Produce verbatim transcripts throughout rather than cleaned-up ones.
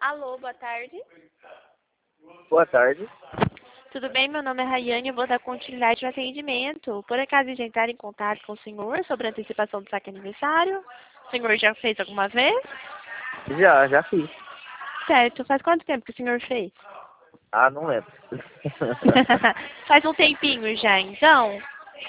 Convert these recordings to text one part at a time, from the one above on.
Alô, boa tarde. Boa tarde. Tudo bem? Meu nome é Rayane, eu vou dar continuidade no atendimento. Por acaso de entrar em contato com o senhor sobre a antecipação do saque aniversário? O senhor já fez alguma vez? Já, já fiz. Certo. Faz quanto tempo que o senhor fez? Ah, não lembro. Faz um tempinho já, então?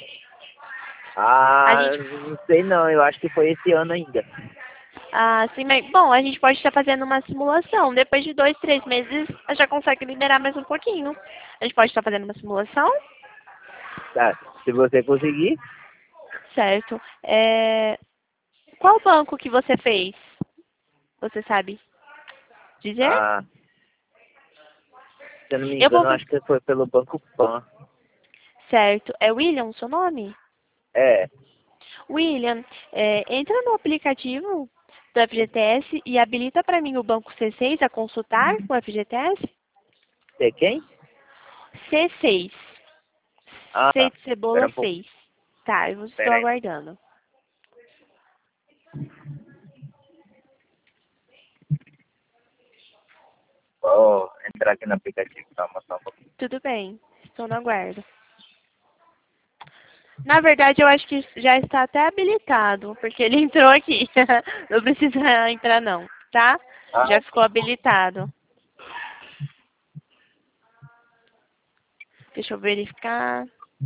A Ah, gente... não sei não, eu acho que foi esse ano ainda. Ah, sim, mas... Bom, a gente pode estar fazendo uma simulação. Depois de dois, três meses, a gente já consegue liberar mais um pouquinho. A gente pode estar fazendo uma simulação? Tá, se você conseguir. Certo. É... Qual banco que você fez? Você sabe dizer? Ah, se eu não me Eu vou... engano, eu acho que foi pelo Banco Pan. Certo. É William o seu nome? É, William, é, entra no aplicativo do F G T S e habilita para mim o banco C seis a consultar o F G T S? você quem? C seis. Ah, C tá. de Espera cebola um pouco. seis. Tá, eu estou Espera aí. aguardando. Vou entrar aqui no aplicativo, calma só um pouquinho. Tudo bem, estou no aguardo. Na verdade, eu acho que já está até habilitado, porque ele entrou aqui. Não precisa entrar não, tá? Ah, Já ficou habilitado. Deixa eu verificar.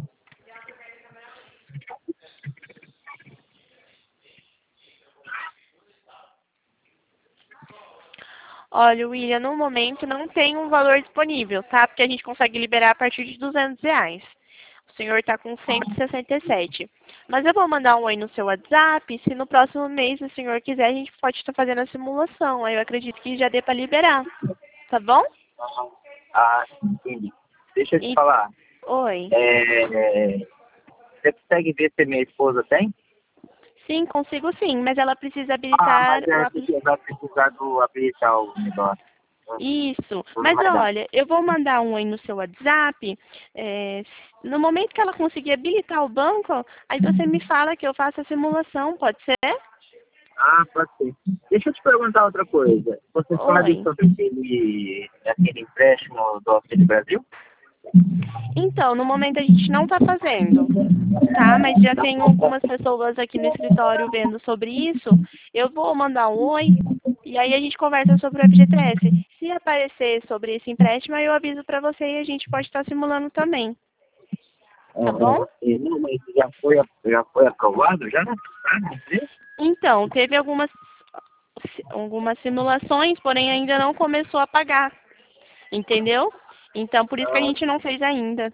Olha, William, no momento não tem um valor disponível, tá? Porque a gente consegue liberar a partir de duzentos reais. O senhor está com cento e sessenta e sete. Mas eu vou mandar um oi no seu WhatsApp. Se no próximo mês o senhor quiser, a gente pode estar fazendo a simulação. Aí eu acredito que já dê para liberar. Tá bom? ah, entendi. Deixa eu te E... falar. Oi. É, você consegue ver se minha esposa tem? Sim, consigo sim, mas ela precisa Ah, habilitar mas o é aplicativo. porque vai precisar do habilitar o negócio. Isso. Não Mas vai dar. olha, eu vou mandar um aí no seu WhatsApp. É, no momento que ela conseguir habilitar o banco, aí você me fala que eu faço a simulação, pode ser? Ah, pode ser. Deixa eu te perguntar outra coisa. Você sabe Oi. sobre aquele, aquele empréstimo do Auxílio Brasil? Então, no momento a gente não está fazendo, tá? Mas já tem algumas pessoas aqui no escritório vendo sobre isso. Eu vou mandar um oi e aí a gente conversa sobre o F G T S. Se aparecer sobre esse empréstimo, aí eu aviso para você e a gente pode estar simulando também, tá bom? Aham. E não, mas já foi, já foi aprovado já? Ah, não sei. Então, teve algumas, algumas simulações, porém ainda não começou a pagar, entendeu? Então, por isso que a gente não fez ainda.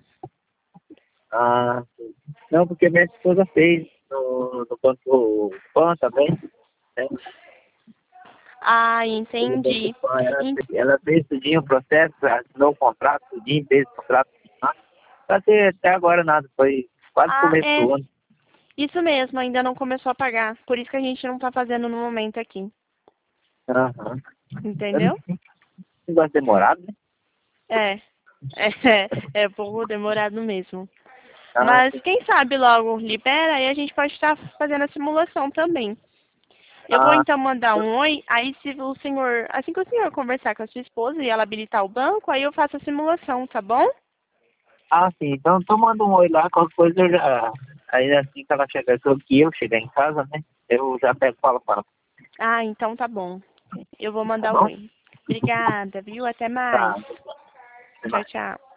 Ah, sim. Não, porque minha esposa fez no, no Banco Pan também. Né? Ah, No Banco entendi. Pan, ela, En- fez- ela fez tudinho o processo, assinou o contrato, tudinho, fez o contrato. Não ter até agora nada, foi quase Ah, começo é, do ano. isso mesmo, ainda não começou a pagar. Por isso que a gente não está fazendo no momento aqui, Aham. Eu não entendeu? sei, negócio demorado, né? É, é, é um pouco demorado mesmo. Ah, Mas quem sabe logo libera e a gente pode estar fazendo a simulação também. Eu vou ah, então mandar um oi, aí se o senhor, assim que o senhor conversar com a sua esposa e ela habilitar o banco, aí eu faço a simulação, tá bom? ah, sim. Então, então manda um oi lá, qualquer coisa eu já. Aí assim que ela chegar, que eu chegar em casa, né? Eu já pego e falo com ela. Ah, então tá bom. Eu vou Tá mandar um bom? oi. Obrigada, viu? Até mais. Tá. Até Tchau, mais. tchau.